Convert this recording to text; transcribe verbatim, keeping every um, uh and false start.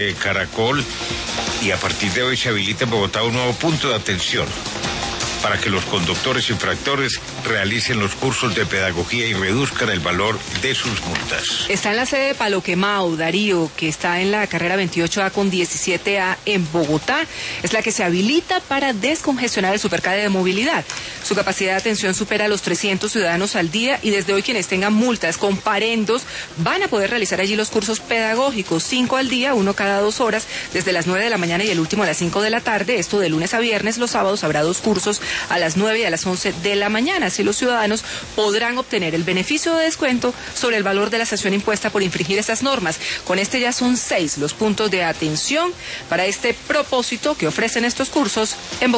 Eh, Caracol, y a partir de hoy se habilita en Bogotá un nuevo punto de atención para que los conductores infractores realicen los cursos de pedagogía y reduzcan el valor de sus multas. Está en la sede de Palo Quemao, Darío, que está en la carrera veintiocho A con diecisiete A en Bogotá. Es la que se habilita para descongestionar el supercarga de movilidad. Su capacidad de atención supera a los trescientos ciudadanos al día y desde hoy quienes tengan multas con parendos van a poder realizar allí los cursos pedagógicos, cinco al día, uno cada dos horas, desde las nueve de la mañana y el último a las cinco de la tarde. Esto de lunes a viernes. Los sábados habrá dos cursos a las nueve y a las once de la mañana. Así los ciudadanos podrán obtener el beneficio de descuento sobre el valor de la sanción impuesta por infringir estas normas. Con este ya son seis los puntos de atención para este propósito que ofrecen estos cursos en Bogotá.